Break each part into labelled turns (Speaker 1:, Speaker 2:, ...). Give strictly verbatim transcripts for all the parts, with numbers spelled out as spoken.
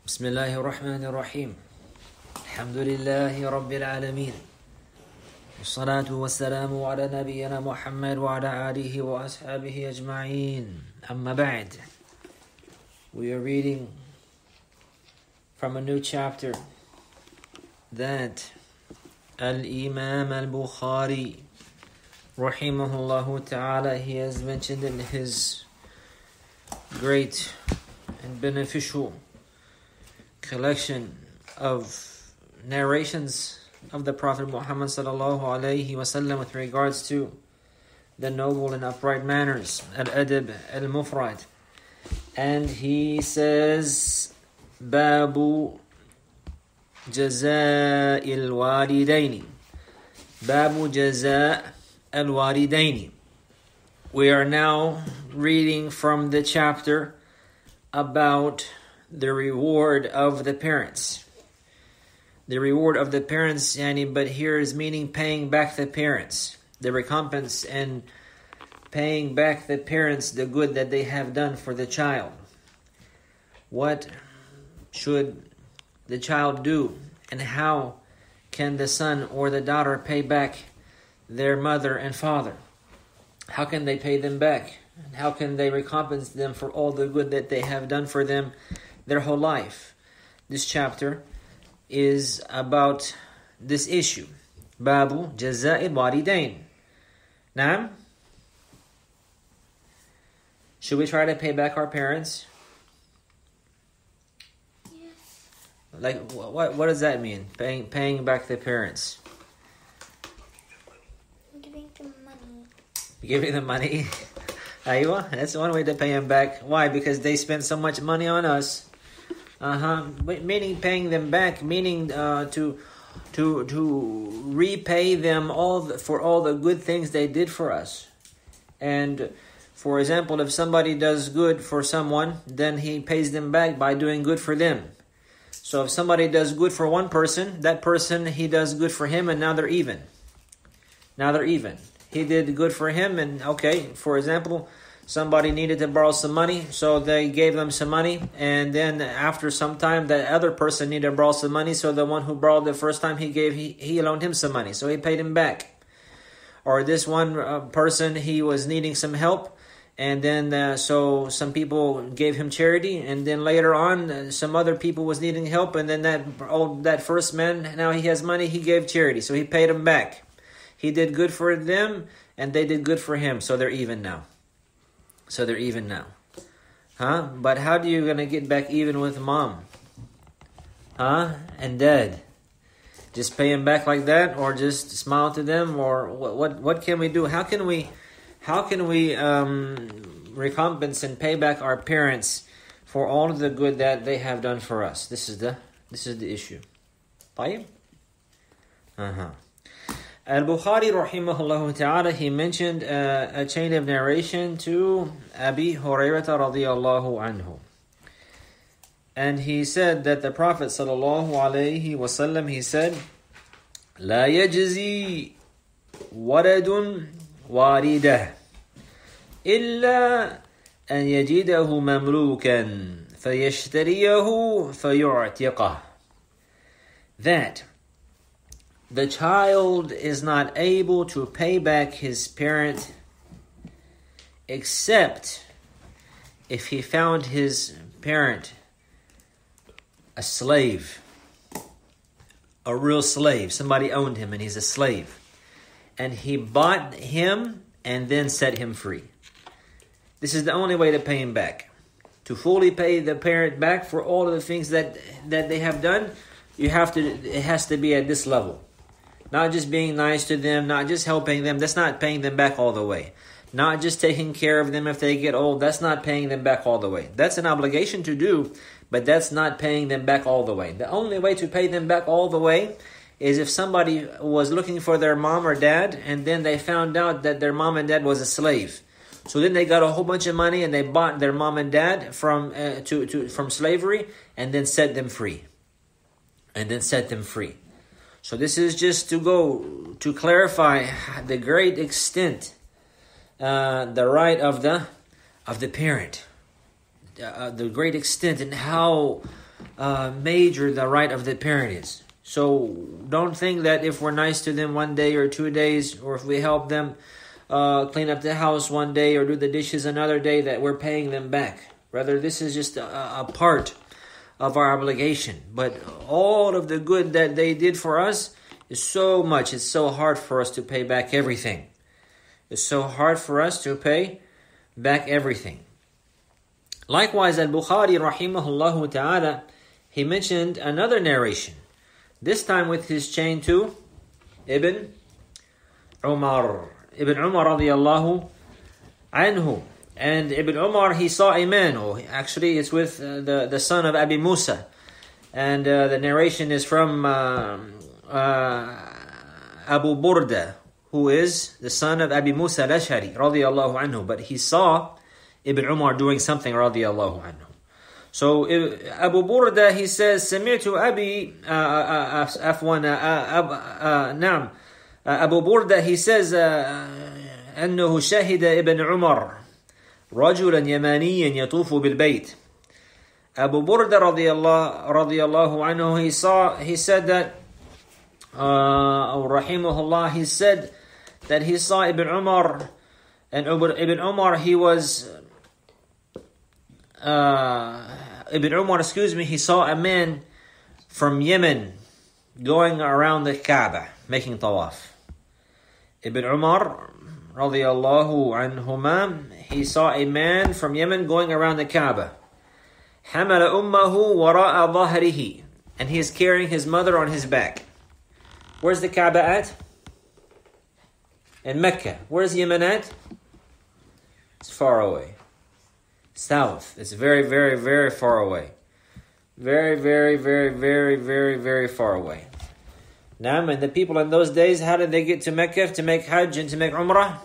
Speaker 1: بسم الله الرحمن الرحيم الحمد لله رب العالمين والصلاة والسلام على نبينا محمد وعلى آله وأصحابه أجمعين أما بعد. We are reading from a new chapter that Al-Imam Al-Bukhari rahimahullah ta'ala, he has mentioned in his great and beneficial collection of narrations of the Prophet Muhammad sallallahu alayhi wasallam with regards to the noble and upright manners, al-adab al-mufrad. And he says, Babu Jaza' al-walidaini. Babu Jaza' al-walidaini. We are now reading from the chapter about the reward of the parents. The reward of the parents, yani, but here is meaning paying back the parents. The recompense and paying back the parents the good that they have done for the child. What should the child do, and how can the son or the daughter pay back their mother and father? How can they pay them back? And how can they recompense them for all the good that they have done for them their whole life? This chapter is about this issue. Babu Jaza'il Walidain. Naam? Should we try to pay back our parents?
Speaker 2: Yes.
Speaker 1: Like, what what does that mean? Paying paying back the parents?
Speaker 2: Giving them money.
Speaker 1: Giving them money? Aywa, that's one way to pay them back. Why? Because they spent so much money on us. Uh-huh. Meaning paying them back, meaning uh, to to to repay them all the, for all the good things they did for us. And for example, if somebody does good for someone, then he pays them back by doing good for them. So if somebody does good for one person, that person, he does good for him, and now they're even. Now they're even. He did good for him, and okay, for example, somebody needed to borrow some money, so they gave them some money, and then after some time, the other person needed to borrow some money, so the one who borrowed the first time he gave, he, he loaned him some money, so he paid him back. Or this one uh, person, he was needing some help, and then uh, so some people gave him charity, and then later on, uh, some other people was needing help, and then that old, that first man, now he has money, he gave charity, so he paid him back. He did good for them, and they did good for him, so they're even now. So they're even now. Huh? But how do you gonna get back even with mom? Huh? And dad? Just pay them back like that, or just smile to them, or what what, what can we do? How can we how can we um, recompense and pay back our parents for all of the good that they have done for us? This is the this is the issue. طيب? Uh-huh. Al-Bukhari rahimahullah ta'ala, he mentioned uh, a chain of narration to Abi Hurairah radiyallahu anhu. And he said that the Prophet sallallahu alayhi wasallam, he said, لا يجزي ولد والده إلا أن يجده مملوكا فيشتريه فيعتقه. That the child is not able to pay back his parent except if he found his parent a slave, a real slave. Somebody owned him and he's a slave. And he bought him and then set him free. This is the only way to pay him back. To fully pay the parent back for all of the things that, that they have done, you have to. It has to be at this level. Not just being nice to them, not just helping them. That's not paying them back all the way. Not just taking care of them if they get old. That's not paying them back all the way. That's an obligation to do, but that's not paying them back all the way. The only way to pay them back all the way is if somebody was looking for their mom or dad, and then they found out that their mom and dad was a slave. So then they got a whole bunch of money and they bought their mom and dad from uh, to, to from slavery, and then set them free. And then set them free. So this is just to go to clarify the great extent, uh, the right of the of the parent, uh, the great extent and how uh, major the right of the parent is. So don't think that if we're nice to them one day or two days, or if we help them uh, clean up the house one day or do the dishes another day, that we're paying them back. Rather, this is just a, a part of our obligation. But all of the good that they did for us is so much. It's so hard for us to pay back everything. It's so hard for us to pay back everything. Likewise, Al-Bukhari rahimahullah ta'ala, he mentioned another narration. This time with his chain to Ibn Umar. Ibn Umar radiyallahu anhu. And Ibn Umar, he saw a man. Oh, actually, it's with uh, the, the son of Abi Musa. And uh, the narration is from uh, uh, Abu Burda, who is the son of Abi Musa al-Ash'ari radiyallahu anhu. But he saw Ibn Umar doing something radiyallahu anhu. So Abu Burda, he says, سمعت أبي عفوا نعم Abu Burda, he says أنه شهد ابن عمر رجلا يمانيا يطوف بالبيت. Abu Burda radiyallahu, radiyallahu anhu, he saw, he said that uh, rahimahullah, he said that he saw Ibn Umar, and Ibn Umar, he was Uh, Ibn Umar, excuse me, he saw a man from Yemen going around the Kaaba, making tawaf. Ibn Umar, radiyallahu anhuma, he saw a man from Yemen going around the Kaaba. حَمَلَ أُمَّهُ وَرَاءَ ظَهْرِهِ, and he is carrying his mother on his back. Where's the Kaaba at? In Mecca. Where's Yemen at? It's far away. South. It's very, very, very far away. Very, very, very, very, very, very far away. Now, and the people in those days, how did they get to Mecca to make Hajj and to make Umrah?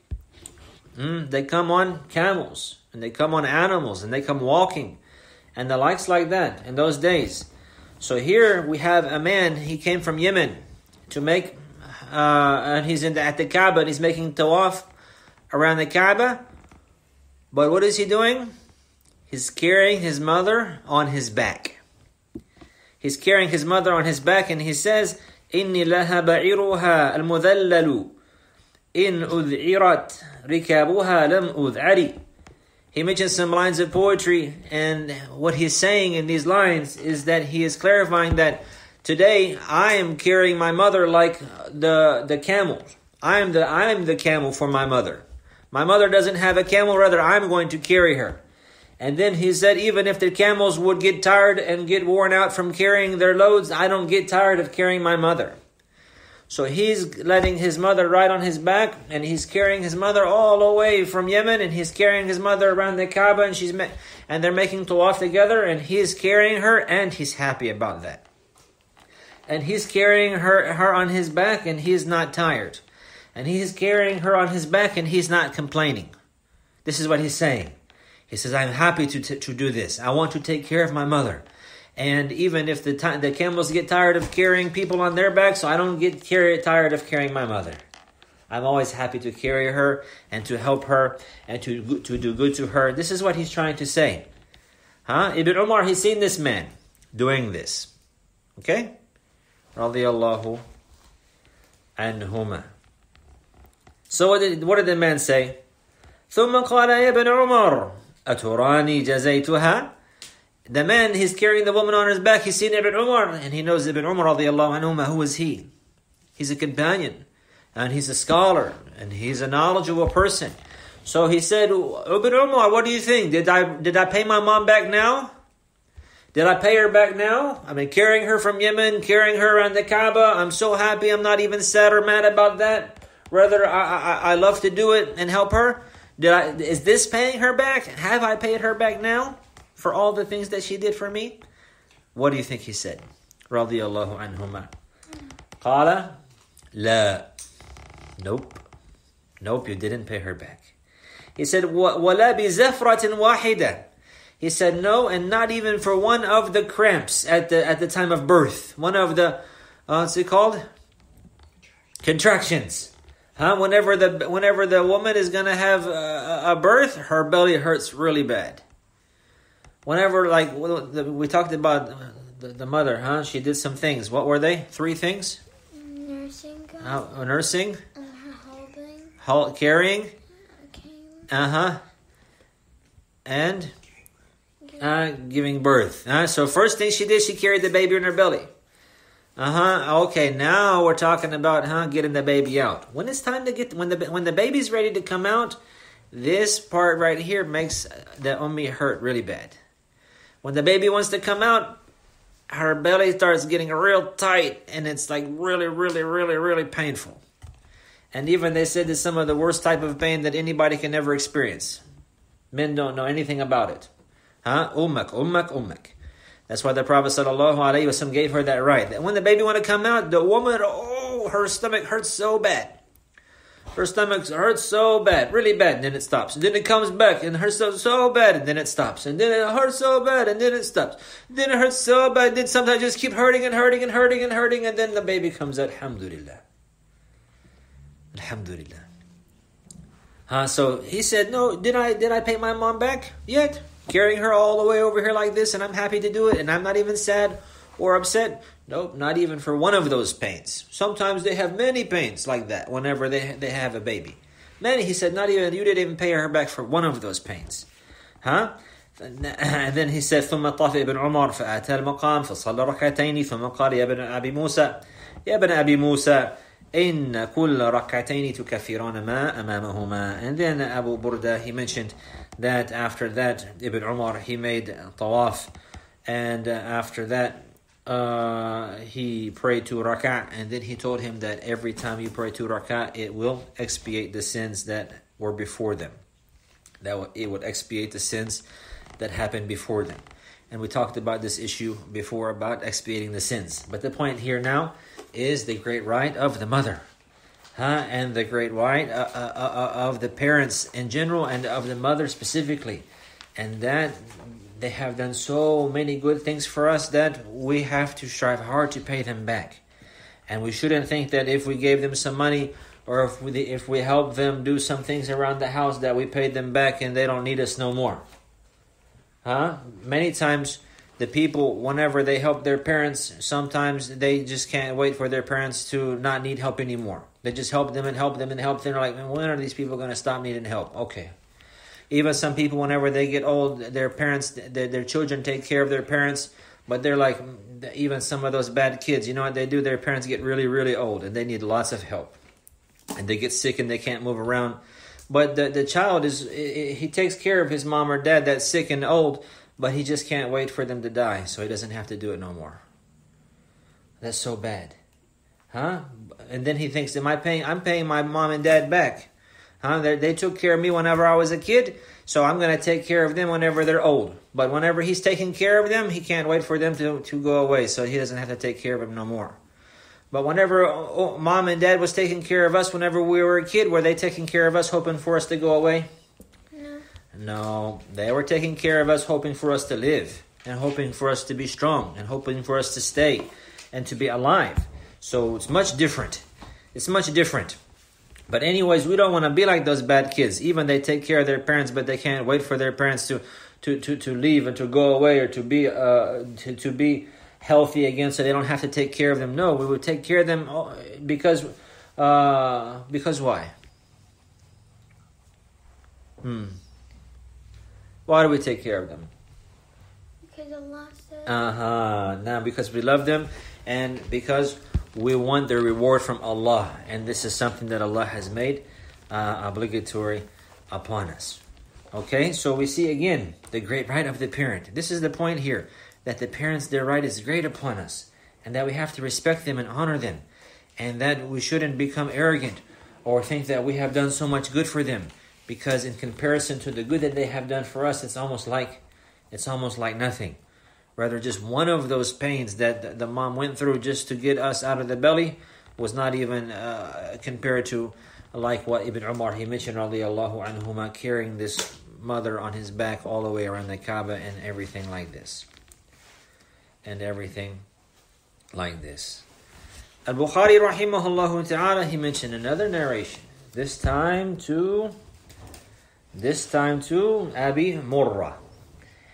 Speaker 1: Mm, they come on camels, and they come on animals, and they come walking, and the likes like that in those days. So here we have a man, he came from Yemen to make, uh, and he's in the, at the Kaaba, and he's making tawaf around the Kaaba. But what is he doing? He's carrying his mother on his back. He's carrying his mother on his back, and he says, إِنِّي لَهَا بَعِرُهَا الْمُذَلَّلُ إِنْ أُذْعِرَتْ رِكَابُهَا لَمْ أُذْعَرِ. He mentions some lines of poetry, and what he's saying in these lines is that he is clarifying that today I am carrying my mother like the the camel. I am the I am the camel for my mother. My mother doesn't have a camel, rather I'm going to carry her. And then he said, even if the camels would get tired and get worn out from carrying their loads, I don't get tired of carrying my mother. So he's letting his mother ride on his back, and he's carrying his mother all the way from Yemen, and he's carrying his mother around the Kaaba, and she's ma- and they're making tawaf together, and he's carrying her, and he's happy about that. And he's carrying her, her on his back, and he's not tired. And he's carrying her on his back, and he's not complaining. This is what he's saying. He says, I'm happy to t- to do this. I want to take care of my mother. And even if the t- the camels get tired of carrying people on their backs, so I don't get carry- tired of carrying my mother. I'm always happy to carry her and to help her and to, to do good to her. This is what he's trying to say. Huh? Ibn Umar, he's seen this man doing this. Okay? Radiyallahu anhuma. So what did, what did the man say? ثُمَّ قَالَ يَا ابْنَ عُمَرَ أَتُرَانِي جَزَيْتُهَا. The man, he's carrying the woman on his back. He's seen Ibn Umar, and he knows Ibn Umar radiyallahu anhuma. Who is he? He's a companion, and he's a scholar, and he's a knowledgeable person. So he said, Ibn Umar, what do you think? Did I did I pay my mom back now? Did I pay her back now? I've been carrying her from Yemen, carrying her around the Kaaba. I'm so happy. I'm not even sad or mad about that. Rather, I, I I love to do it and help her. Did I? Is this paying her back? Have I paid her back now for all the things that she did for me? What do you think he said? Radiyallahu anhuma. Qala, la. Nope. Nope, you didn't pay her back. He said, وَلَا بِزَفْرَةٍ وَاحِدَةٍ. He said, no, and not even for one of the cramps at the at the time of birth. One of the, uh, what's it called? Contractions. Huh? Whenever the whenever the woman is going to have a, a birth, her belly hurts really bad. Whenever, like, we talked about the, the mother, huh? She did some things. What were they? Three things?
Speaker 2: Nursing.
Speaker 1: Uh, nursing.
Speaker 2: Uh, holding.
Speaker 1: Hold, carrying.
Speaker 2: Okay.
Speaker 1: Uh-huh. And uh, giving birth. Uh, so first thing she did, she carried the baby in her belly. Uh-huh. Okay, now we're talking about huh, getting the baby out. When it's time to get, when the when the baby's ready to come out, this part right here makes the ummi hurt really bad. When the baby wants to come out, her belly starts getting real tight, and it's like really, really, really, really painful. And even they said it's some of the worst type of pain that anybody can ever experience. Men don't know anything about it. Huh? Ummak, ummak, ummak. That's why the Prophet sallallahu alaihi wasallam gave her that right. That when the baby want to come out, the woman, oh, her stomach hurts so bad. Her stomach hurts so bad, really bad, and then it stops. And then it comes back and hurts so, so bad, and then it stops. And then it hurts so bad, and then it stops. Then it hurts so bad, then sometimes just keep hurting and hurting and hurting and hurting, and then the baby comes out. Alhamdulillah. Alhamdulillah. Uh, so he said, no, did I did I pay my mom back yet? Carrying her all the way over here like this, and I'm happy to do it, and I'm not even sad or upset. Nope, not even for one of those pains. Sometimes they have many pains like that whenever they they have a baby. Many, he said, not even, you didn't even pay her back for one of those pains. Huh? And then he said, ثم طاف ابن عمر فأتى المقام فصلى ركعتين ثم قال يا ابن أبي موسى يا ابن أبي موسى إن كل ركعتين تكفران ما أمامهما. And then Abu Burda, he mentioned that after that, Ibn Umar, he made tawaf, and uh, after that, uh, he prayed two rak'ah, and then he told him that every time you pray two rak'ah, it will expiate the sins that were before them. That it would expiate the sins that happened before them. And we talked about this issue before about expiating the sins. But the point here now is the great right of the mother. Huh? And the great right uh, uh, uh, of the parents in general and of the mother specifically. And that they have done so many good things for us that we have to strive hard to pay them back. And we shouldn't think that if we gave them some money or if we, if we help them do some things around the house that we paid them back and they don't need us no more. Huh? Many times the people, whenever they help their parents, sometimes they just can't wait for their parents to not need help anymore. They just help them and help them and help them. They're like, when are these people going to stop needing help? Okay. Even some people, whenever they get old, their parents, their, their children take care of their parents. But they're like, even some of those bad kids, you know what they do? Their parents get really, really old and they need lots of help. And they get sick and they can't move around. But the, the child, is he takes care of his mom or dad that's sick and old, but he just can't wait for them to die, so he doesn't have to do it no more. That's so bad. Huh? And then he thinks, am I paying, I'm paying my mom and dad back. Huh? They, they took care of me whenever I was a kid, so I'm going to take care of them whenever they're old. But whenever he's taking care of them, he can't wait for them to, to go away, so he doesn't have to take care of them no more. But whenever oh, mom and dad was taking care of us whenever we were a kid, were they taking care of us hoping for us to go away?
Speaker 2: No.
Speaker 1: No, they were taking care of us hoping for us to live and hoping for us to be strong and hoping for us to stay and to be alive. So it's much different. It's much different. But anyways, we don't want to be like those bad kids. Even they take care of their parents, but they can't wait for their parents to to, to, to leave and to go away or to be uh to, to be healthy again, so they don't have to take care of them. No, we would take care of them because uh because why? Hmm. Why do we take care of them?
Speaker 2: Because Allah said.
Speaker 1: Uh-huh. Now, because we love them and because we want the reward from Allah. And this is something that Allah has made uh, obligatory upon us. Okay, so we see again the great right of the parent. This is the point here, that the parents, their right is great upon us. And that we have to respect them and honor them. And that we shouldn't become arrogant or think that we have done so much good for them. Because in comparison to the good that they have done for us, it's almost like it's almost like nothing. Rather, just one of those pains that the mom went through just to get us out of the belly was not even uh, compared to like what Ibn Umar, he mentioned, radiallahu anhuma, carrying this mother on his back all the way around the Kaaba and everything like this. And everything like this. Al-Bukhari rahimahullah ta'ala, he mentioned another narration. This time to... This time to Abi Murrah.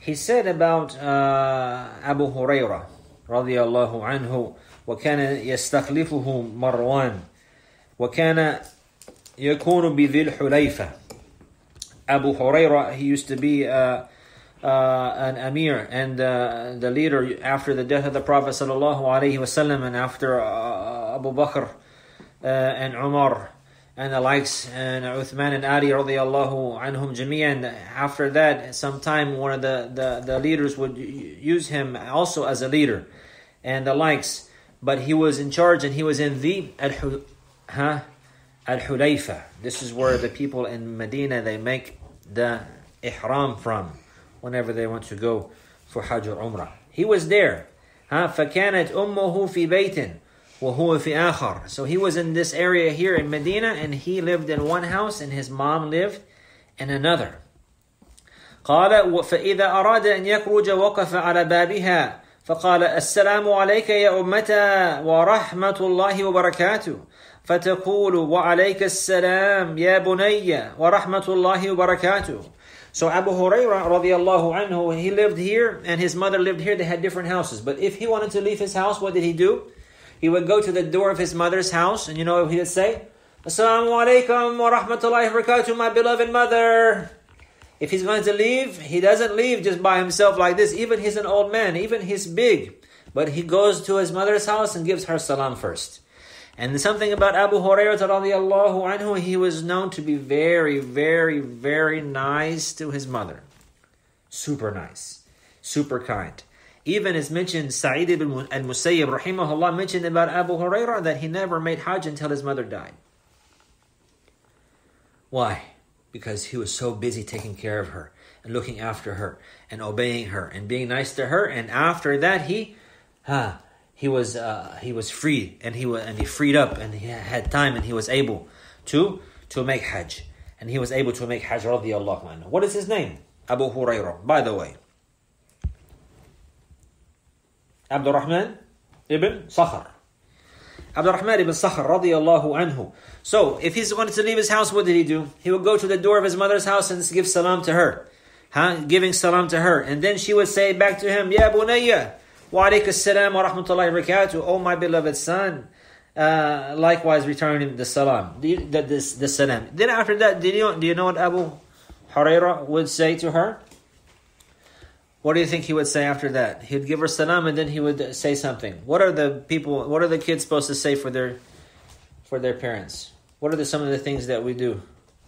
Speaker 1: he said about uh, Abu Hurairah رضي الله عنه وكان يستخلفه مروان وكان يكون بذي الحليفة. Abu Hurairah, he used to be uh, uh, an Amir and uh, the leader after the death of the Prophet sallallahu alaihi wasallam, and after uh, Abu Bakr uh, and Umar and the likes, and Uthman and Ali radiallahu anhum jami'an. After that, sometime one of the, the, the leaders would use him also as a leader and the likes. But he was in charge, and he was in the Al-Hulayfa. Al-Hulayfa. This is where the people in Medina, they make the ihram from whenever they want to go for Hajj or Umrah. He was there. Huh? فَكَانَتْ أُمُّهُ فِي بَيْتٍ وَهُوَ فِي آخَرٍ. So he was in this area here in Medina, and he lived in one house, and his mom lived in another. قال فإذا أراد أن يخرج وقف على بابها فقال السلام عليك يا أمتا ورحمة الله وبركاته فتقول وعليك السلام يا بني ورحمة الله وبركاته. So Abu Hurairah radiallahu anhu, he lived here and his mother lived here. They had different houses. But if he wanted to leave his house, what did he do? He would go to the door of his mother's house, and you know what he would say? Assalamu alaikum wa rahmatullahi wa barakatuh, my beloved mother. If he's going to leave, he doesn't leave just by himself like this. Even he's an old man, even he's big. But he goes to his mother's house and gives her salam first. And something about Abu Hurairah radiallahu anhu, he was known to be very, very, very nice to his mother. Super nice. Super kind. Even as mentioned, Sa'id ibn al-Musayyib rahimahullah mentioned about Abu Hurairah that he never made Hajj until his mother died. Why? Because he was so busy taking care of her and looking after her and obeying her and being nice to her. And after that, he, huh, he was uh, he was free and he was and he freed up and he had time and he was able to to make Hajj, and he was able to make Hajj radiyallahu anhu. What is his name? Abu Hurairah. By the way, Abdul Rahman ibn Sakhar. Abdul Rahman ibn Sakhar radiyallahu anhu. So, if he wanted to leave his house, what did he do? He would go to the door of his mother's house and give salam to her. Huh? Giving salam to her. And then she would say back to him, Ya bunayya, wa alayka as-salam wa rahmatullahi wa barakatuh. Oh my beloved son. Uh, likewise returning the salam. The, the, the, the salam. Then after that, did you, do you know what Abu Hurairah would say to her? What do you think he would say after that? He'd give her salam and then he would say something. What are the people, what are the kids supposed to say for their for their parents? What are the, some of the things that we do?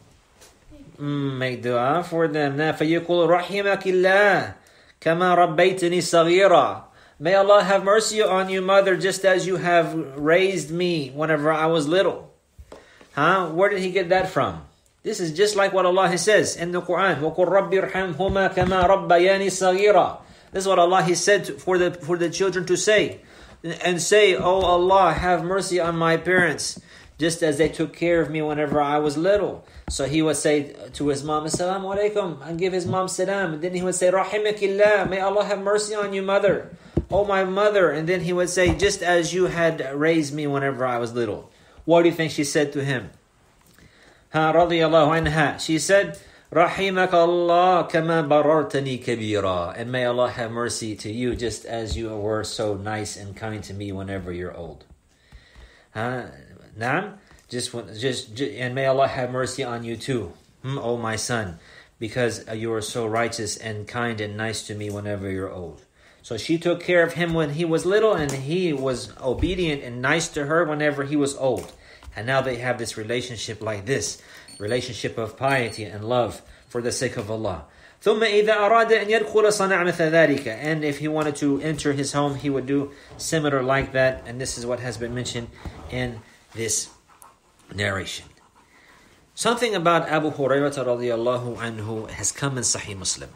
Speaker 1: Mm, make dua for them. فَيَقُولُ رَحِمَكِ اللَّهِ كَمَا رَبَّيْتَنِي صَغِيرًا. May Allah have mercy on you, mother, just as you have raised me whenever I was little. Huh? Where did he get that from? This is just like what Allah says in the Quran. وَقُلْ رَبِّ ارْحَمْهُمَا كَمَا رَبَّيَانِي صَغِيرًا. This is what Allah He said for the for the children to say. And say, Oh Allah, have mercy on my parents, just as they took care of me whenever I was little. So he would say to his mom, Assalamu alaikum, and give his mom salam. And then he would say, Rahimakillah, may Allah have mercy on you, mother. Oh my mother. And then he would say, just as you had raised me whenever I was little. What do you think she said to him? Ha radiyallahu anha. She said, Rahimak Allah kama barartani kabira. And may Allah have mercy to you just as you were so nice and kind to me whenever you're old. Ha, Naam? Just, just, just, and may Allah have mercy on you too, hmm, oh my son, because you are so righteous and kind and nice to me whenever you're old. So she took care of him when he was little, and he was obedient and nice to her whenever he was old. And now they have this relationship like this, relationship of piety and love for the sake of Allah. ثم إذا أراد أن يدخل صنع مثل ذلك. And if he wanted to enter his home, he would do similar like that. And this is what has been mentioned in this narration. Something about Abu Hurairah radiallahu anhu has come in Sahih Muslim.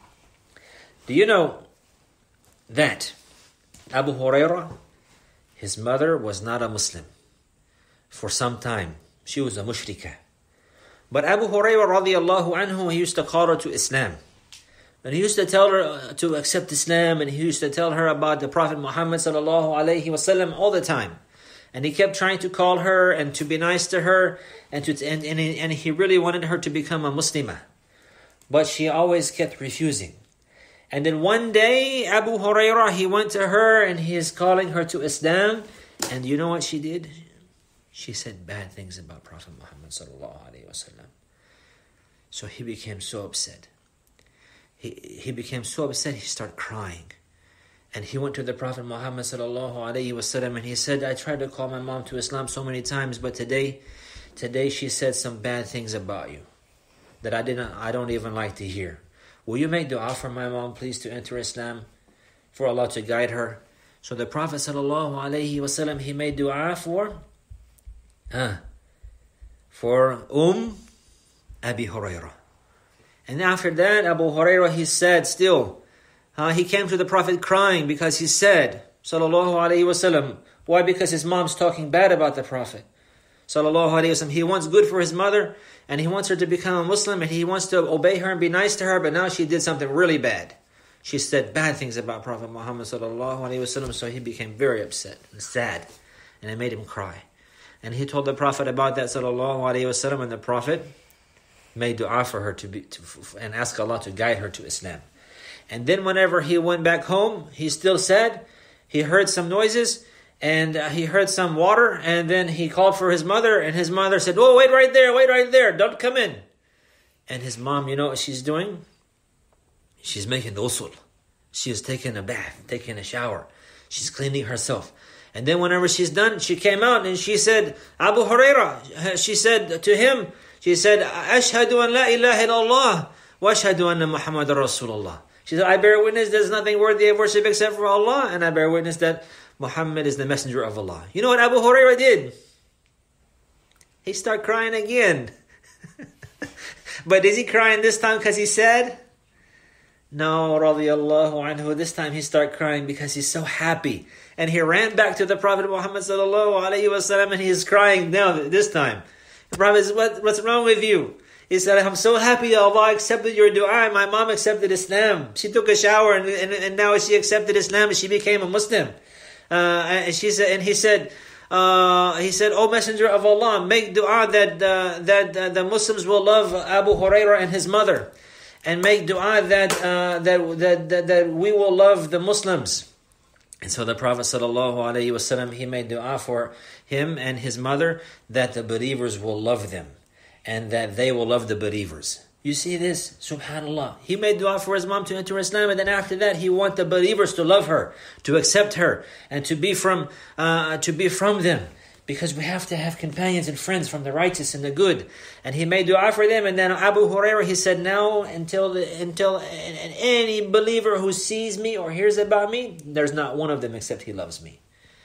Speaker 1: Do you know that Abu Hurairah, his mother was not a Muslim for some time. She was a mushrikah. But Abu Hurairah radiallahu anhu, he used to call her to Islam. And he used to tell her to accept Islam, and he used to tell her about the Prophet Muhammad sallallahu alayhi wasallam all the time. And he kept trying to call her and to be nice to her, and to and, and, and he really wanted her to become a Muslimah. But she always kept refusing. And then one day, Abu Hurairah, he went to her and he is calling her to Islam. And you know what she did? She said bad things about Prophet Muhammad sallallahu alaihi wasallam. So he became so upset. He he became so upset, he started crying. And he went to the Prophet Muhammad sallallahu alaihi wasallam and he said, I tried to call my mom to Islam so many times, but today, today she said some bad things about you that I didn't, I don't even like to hear. Will you make dua for my mom, please, to enter Islam, for Allah to guide her? So the Prophet sallallahu alaihi wasallam, he made dua for, uh, for Umm Abi Hurairah. And after that, Abu Hurairah, he said still, uh, he came to the Prophet crying because he said, sallallahu alaihi wasallam, why? Because his mom's talking bad about the Prophet. Sallallahu alaihi wasallam, he wants good for his mother and he wants her to become a Muslim and he wants to obey her and be nice to her, but now she did something really bad. She said bad things about Prophet Muhammad sallallahu alaihi wasallam, so he became very upset and sad, and it made him cry. And he told the Prophet about that sallallahu alaihi wasallam, and the Prophet made dua for her to be to, and ask Allah to guide her to Islam. And then whenever he went back home, he still said he heard some noises and uh, he heard some water, and then he called for his mother, and his mother said, oh, wait right there, wait right there, don't come in. And his mom, you know what she's doing? She's making ghusl. She is taking a bath, taking a shower. She's cleaning herself. And then whenever she's done, she came out and she said, Abu Hurairah, she said to him, she said, Ashhadu an la ilaha illallah wa ashhadu anna Muhammadan Rasulullah. She said, I bear witness there's nothing worthy of worship except for Allah, and I bear witness that Muhammad is the messenger of Allah. You know what Abu Hurairah did? He started crying again. But is he crying this time because he's sad? No, radiyallahu anhu. This time he started crying because he's so happy. And he ran back to the Prophet Muhammad sallallahu alayhi wasallam and he's crying now this time. The Prophet said, what, what's wrong with you? He said, I'm so happy Allah accepted your dua. My mom accepted Islam. She took a shower and, and, and now she accepted Islam and she became a Muslim. Uh, and she said, and he said, uh, he said, O Messenger of Allah, make dua that uh, that uh, the Muslims will love Abu Hurairah and his mother, and make dua that uh, that, that that that we will love the Muslims. And so the Prophet sallallahu alaihi wasallam, he made dua for him and his mother that the believers will love them, and that they will love the believers. You see this? Subhanallah. He made dua for his mom to enter Islam, and then after that, he wanted the believers to love her, to accept her, and to be from uh, to be from them. Because we have to have companions and friends from the righteous and the good. And he made dua for them, and then Abu Hurairah, he said, now until the, until any believer who sees me or hears about me, there's not one of them except he loves me.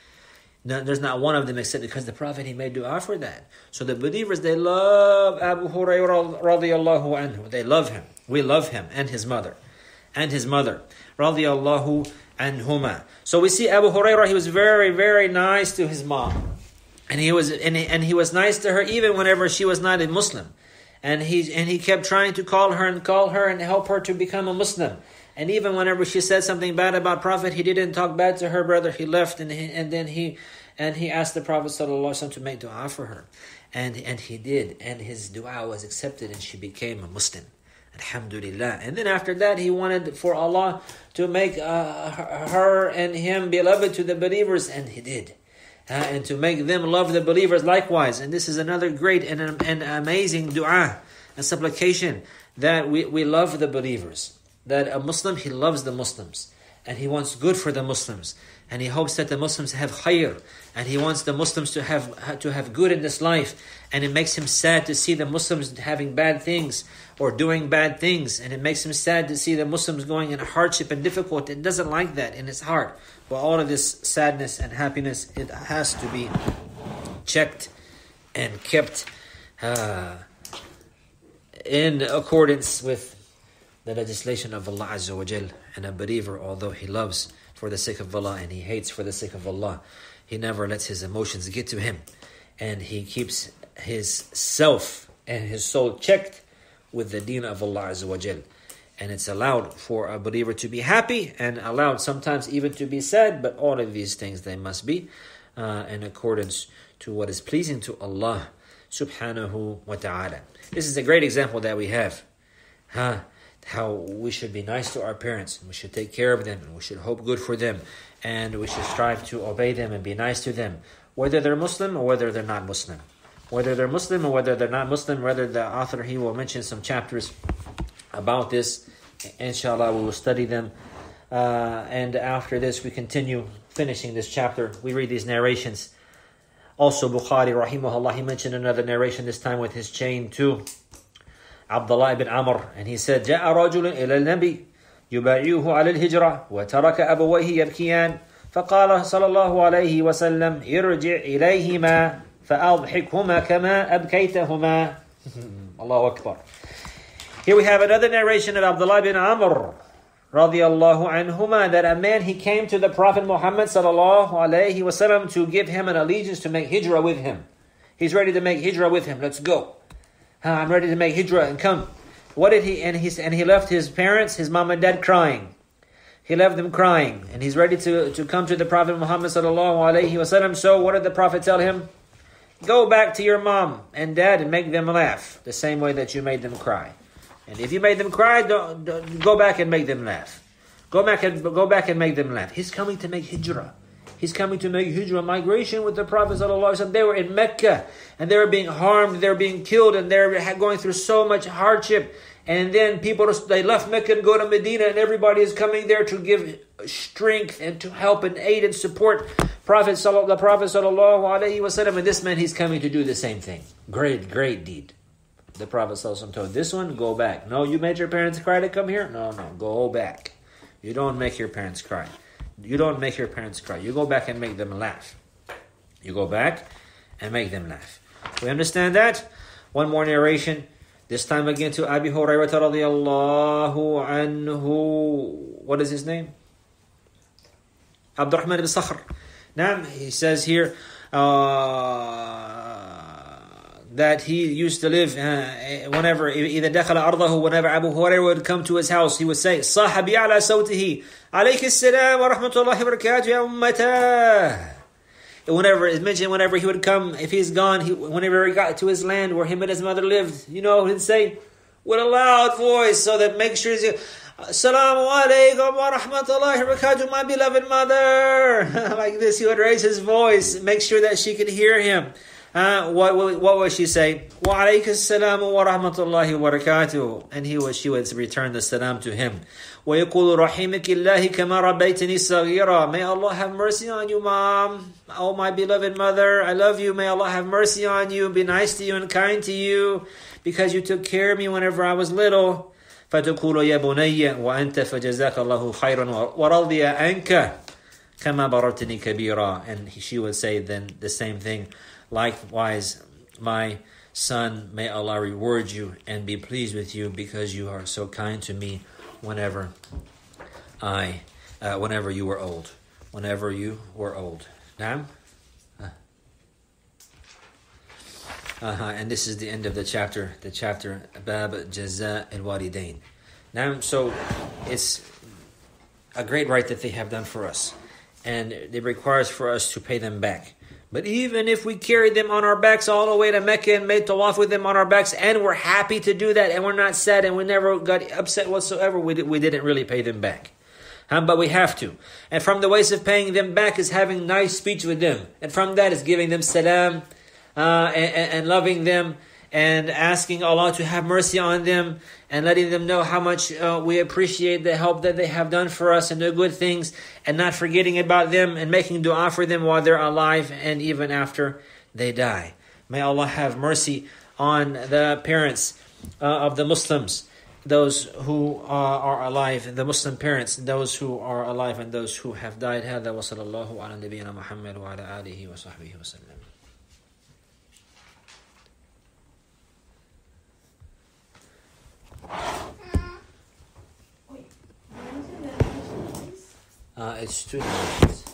Speaker 1: No, there's not one of them except because the Prophet, he made dua for that. So the believers, they love Abu Hurairah radiyallahu anhu. They love him. We love him and his mother. And his mother. Radiyallahu anhuma. So we see Abu Hurairah, he was very, very nice to his mom. And he was and he, and he was nice to her even whenever she was not a Muslim. And he and he kept trying to call her and call her and help her to become a Muslim. And even whenever she said something bad about Prophet, he didn't talk bad to her brother. He left and he, and then he and he asked the Prophet sallallahu alaihi wasallam to make dua for her, and and he did, and his dua was accepted, and she became a Muslim. Alhamdulillah. And then after that, he wanted for Allah to make uh, her and him beloved to the believers, and he did. Uh, and to make them love the believers likewise. And this is another great and, and amazing dua and supplication, that we, we love the believers. That a Muslim, he loves the Muslims, and he wants good for the Muslims, and he hopes that the Muslims have khair, and he wants the Muslims to have to have good in this life. And it makes him sad to see the Muslims having bad things or doing bad things, and it makes him sad to see the Muslims going in hardship and difficulty. It doesn't like that in his heart. But all of this sadness and happiness, it has to be checked and kept uh, in accordance with the legislation of Allah Azza wa Jal. And a believer, although he loves for the sake of Allah and he hates for the sake of Allah, he never lets his emotions get to him, and he keeps his self and his soul checked with the deen of Allah Azza wa Jal. And it's allowed for a believer to be happy, and allowed sometimes even to be sad, but all of these things, they must be uh, in accordance to what is pleasing to Allah subhanahu wa ta'ala. This is a great example that we have. Huh? how we should be nice to our parents, and we should take care of them, and we should hope good for them, and we should strive to obey them and be nice to them, whether they're Muslim or whether they're not Muslim. Whether they're Muslim or whether they're not Muslim, whether the author, he will mention some chapters about this. Inshallah, we will study them. Uh, and after this, we continue finishing this chapter. We read these narrations. Also, Bukhari, rahimahullah, he mentioned another narration, this time with his chain too. Abdullah ibn Amr, and he said, جاء رجل إلى النبي يبايعه على الهجرة وترك أبويه يبكيان فقال صلى الله عليه وسلم ارجع إليهما فأضحكهما كما أبكيتهما. Allahu Akbar. Here we have another narration of Abdullah bin Amr radiyallahu anhuma, that a man, he came to the Prophet Muhammad sallallahu alayhi wasallam to give him an allegiance, to make hijrah with him. He's ready to make hijrah with him. Let's go. I'm ready to make hijrah and come. What did he, and he, and he left his parents, his mom and dad, crying. He left them crying, and he's ready to, to come to the Prophet Muhammad sallallahu alayhi wasallam. So what did the Prophet tell him? Go back to your mom and dad and make them laugh the same way that you made them cry. And if you made them cry, don't, don't, go back and make them laugh. Go back and go back and make them laugh. He's coming to make hijrah. He's coming to make hijrah, migration with the Prophet sallallahu alaihi wasallam. They were in Mecca and they were being harmed, they were being killed, and they were going through so much hardship. And then people, they left Mecca and go to Medina, and everybody is coming there to give strength and to help and aid and support Prophet, the Prophet sallallahu alaihi wasallam. And this man, he's coming to do the same thing. Great, great deed. The Prophet sallallahu alaihi wasallam told this one, go back. No, you made your parents cry to come here? No, no, go back. You don't make your parents cry. You don't make your parents cry. You go back and make them laugh. You go back and make them laugh. We understand that? One more narration. This time again to Abi Hurairah radiyallahu anhu. What is his name? Abdurrahman ibn Sakhr. Now, he says here uh, that he used to live uh, whenever, إذا دخل أرضه, whenever Abu Hurairah would come to his house, he would say, صاح بأعلى صوته عليك السلام ورحمة الله وبركاته يا أمته. Whenever it's mentioned, whenever he would come, if he's gone, he, whenever he got to his land where him and his mother lived, you know, he'd say with a loud voice, so that make sure he's, Assalamu alaikum wa rahmatullahi wa barakatuh, my beloved mother. Like this, he would raise his voice, make sure that she could hear him. Uh, what, what, what would she say? Wa alaykum assalamu wa rahmatullahi wa barakatuh. And he would, she would return the salam to him. وَيَقُولُ رَحِمَكِ اللَّهِ كَمَا رَبَّيْتَنِي صَغِيرًا. May Allah have mercy on you, mom. Oh, my beloved mother, I love you. May Allah have mercy on you, be nice to you and kind to you, because you took care of me whenever I was little. فَتَقُولُ يَا بُنَيَّ وَأَنْتَ فَجَزَاكَ اللَّهُ خَيْرًا وَرَضِيَ عَنْكَ كَمَا بَرَرْتَنِي كَبِيرًا. And she would say then the same thing. Likewise, my son, may Allah reward you and be pleased with you, because you are so kind to me whenever I, uh, whenever you were old. Whenever you were old. Naam? Uh. Uh-huh. And this is the end of the chapter, the chapter, Bab Jaza al-Walidain. Now, so it's a great right that they have done for us. And it requires for us to pay them back. But even if we carried them on our backs all the way to Mecca and made tawaf with them on our backs, and we're happy to do that, and we're not sad, and we never got upset whatsoever, we, we didn't really pay them back. Um, but we have to. And from the ways of paying them back is having nice speech with them. And from that is giving them salam, uh, and, and loving them, and asking Allah to have mercy on them, and letting them know how much uh, we appreciate the help that they have done for us and the good things, and not forgetting about them, and making dua for them while they're alive and even after they die. May Allah have mercy on the parents uh, of the Muslims, those who uh, are alive, the Muslim parents, those who are alive and those who have died. هذا وصلى الله على نبينا محمد وعلى آله وصحبه وسلم. Uh, it's two minutes.